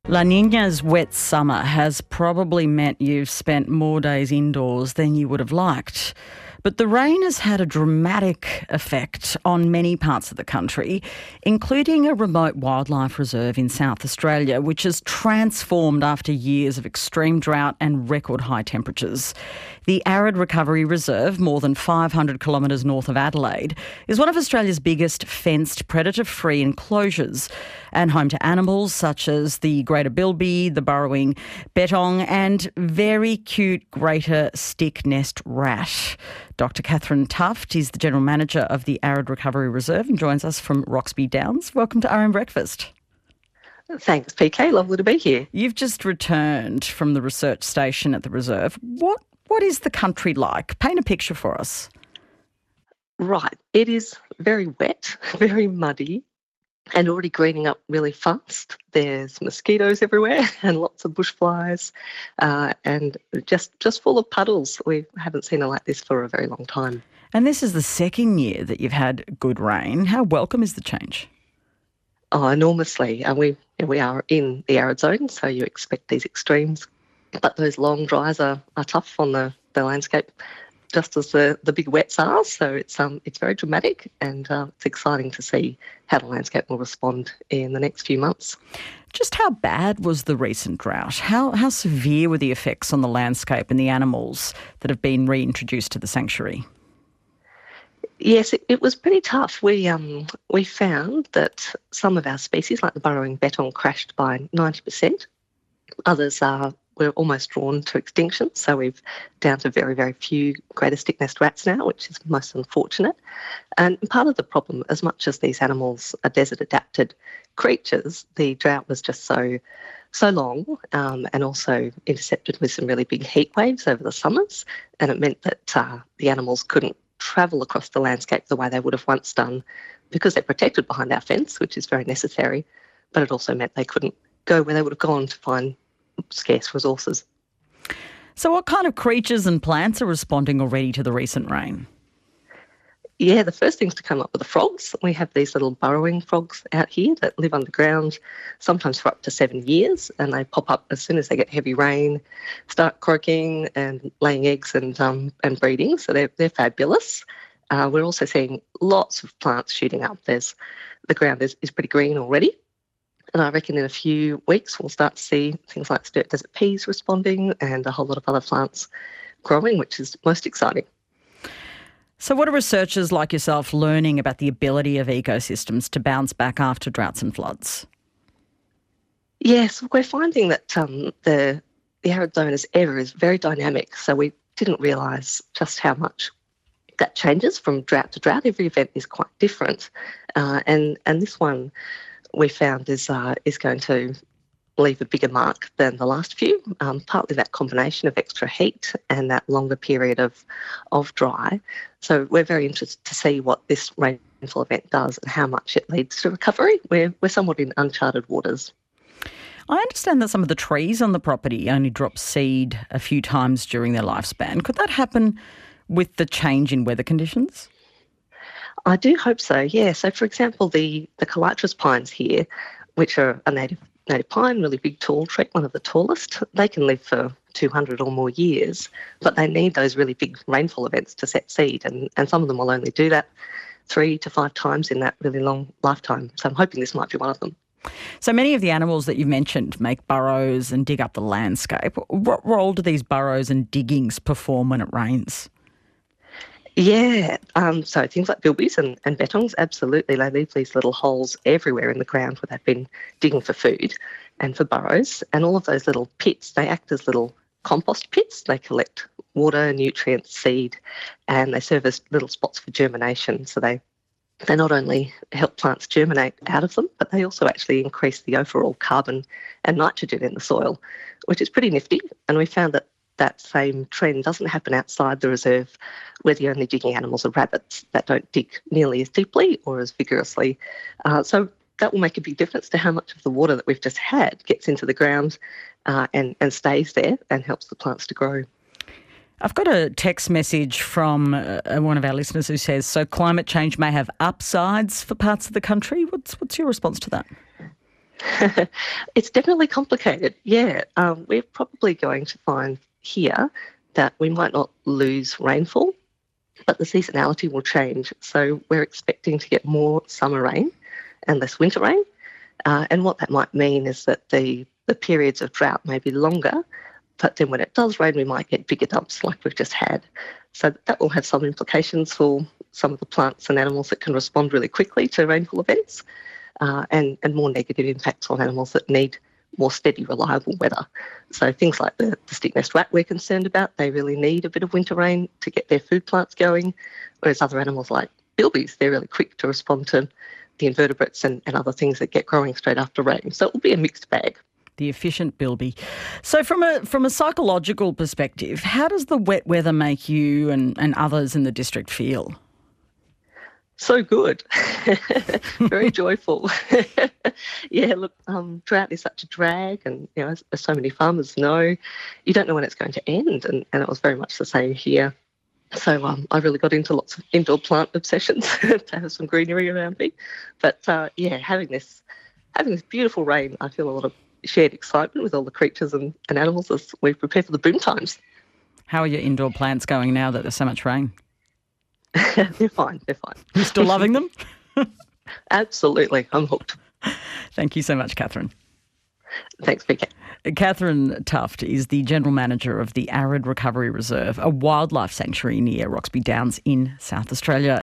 La Nina's wet summer has probably meant you've spent more days indoors than you would have liked. But the rain has had a dramatic effect on many parts of the country, including a remote wildlife reserve in South Australia, which has transformed after years of extreme drought and record high temperatures. The Arid Recovery Reserve, more than 500 kilometres north of Adelaide, is one of Australia's biggest fenced predator-free enclosures and home to animals such as the greater bilby, the burrowing bettong and very cute greater stick nest rat. Dr. Catherine Tuft is the General Manager of the Arid Recovery Reserve and joins us from Roxby Downs. Welcome to RM Breakfast. Thanks, PK. Lovely to be here. You've just returned from the research station at the reserve. What is the country like? Paint a picture for us. Right. It is very wet, very muddy, and already greening up really fast. There's mosquitoes everywhere and lots of bushflies and just full of puddles. We haven't seen it like this for a very long time. And this is the second year that you've had good rain. How welcome is the change? Oh, enormously. We are in the arid zone, so you expect these extremes. But those long dries are tough on the landscape, just as the big wets are. So it's very dramatic, and it's exciting to see how the landscape will respond in the next few months. Just how bad was the recent drought? How severe were the effects on the landscape and the animals that have been reintroduced to the sanctuary? Yes, it was pretty tough. We found that some of our species, like the burrowing bettong, crashed by 90%. Others were almost drawn to extinction, so we've down to very, very few greater stick nest rats now, which is most unfortunate. And part of the problem, as much as these animals are desert-adapted creatures, the drought was just so long and also intercepted with some really big heat waves over the summers, and it meant that the animals couldn't travel across the landscape the way they would have once done because they're protected behind our fence, which is very necessary, but it also meant they couldn't go where they would have gone to find scarce resources. So what kind of creatures and plants are responding already to the recent rain? Yeah, the first things to come up were the frogs. We have these little burrowing frogs out here that live underground, sometimes for up to 7 years, and they pop up as soon as they get heavy rain, start croaking and laying eggs and breeding, so they're fabulous. We're also seeing lots of plants shooting up. The ground is pretty green already, and I reckon in a few weeks we'll start to see things like sturt desert peas responding and a whole lot of other plants growing, which is most exciting. So what are researchers like yourself learning about the ability of ecosystems to bounce back after droughts and floods? Yes, we're finding that the arid zone as ever is very dynamic, so we didn't realise just how much that changes from drought to drought. Every event is quite different, and this one we found is going to leave a bigger mark than the last few, partly that combination of extra heat and that longer period of dry. So we're very interested to see what this rainfall event does and how much it leads to recovery. We're somewhat in uncharted waters. I understand that some of the trees on the property only drop seed a few times during their lifespan. Could that happen with the change in weather conditions? I do hope so, yeah. So, for example, the calitris pines here, which are a native pine, really big, tall tree, one of the tallest, they can live for 200 or more years, but they need those really big rainfall events to set seed, and some of them will only do that 3 to 5 times in that really long lifetime. So I'm hoping this might be one of them. So many of the animals that you've mentioned make burrows and dig up the landscape. What role do these burrows and diggings perform when it rains? Yeah, so things like bilbies and bettongs, absolutely. They leave these little holes everywhere in the ground where they've been digging for food and for burrows. And all of those little pits, they act as little compost pits. They collect water, nutrients, seed, and they serve as little spots for germination. So they not only help plants germinate out of them, but they also actually increase the overall carbon and nitrogen in the soil, which is pretty nifty. And we found that same trend doesn't happen outside the reserve, where the only digging animals are rabbits that don't dig nearly as deeply or as vigorously. So that will make a big difference to how much of the water that we've just had gets into the ground and stays there and helps the plants to grow. I've got a text message from one of our listeners who says, so climate change may have upsides for parts of the country. What's your response to that? It's definitely complicated. Yeah, we're probably going to find here that we might not lose rainfall, but the seasonality will change. So we're expecting to get more summer rain and less winter rain. And what that might mean is that the periods of drought may be longer, but then when it does rain, we might get bigger dumps like we've just had. So that will have some implications for some of the plants and animals that can respond really quickly to rainfall events, and more negative impacts on animals that need more steady, reliable weather. So things like the stick-nest rat we're concerned about, they really need a bit of winter rain to get their food plants going, whereas other animals like bilbies, they're really quick to respond to the invertebrates and other things that get growing straight after rain. So it will be a mixed bag. The efficient bilby. So from a psychological perspective, how does the wet weather make you and others in the district feel? So good. Very joyful. Yeah, look, drought is such a drag, and as so many farmers know, you don't know when it's going to end, and it was very much the same here. So I really got into lots of indoor plant obsessions to have some greenery around me. But having this beautiful rain, I feel a lot of shared excitement with all the creatures and animals as we prepare for the boom times. How are your indoor plants going now that there's so much rain? They're fine. You still loving them? Absolutely. I'm hooked. Thank you so much, Catherine. Thanks, PK. Catherine Tuft is the General Manager of the Arid Recovery Reserve, a wildlife sanctuary near Roxby Downs in South Australia.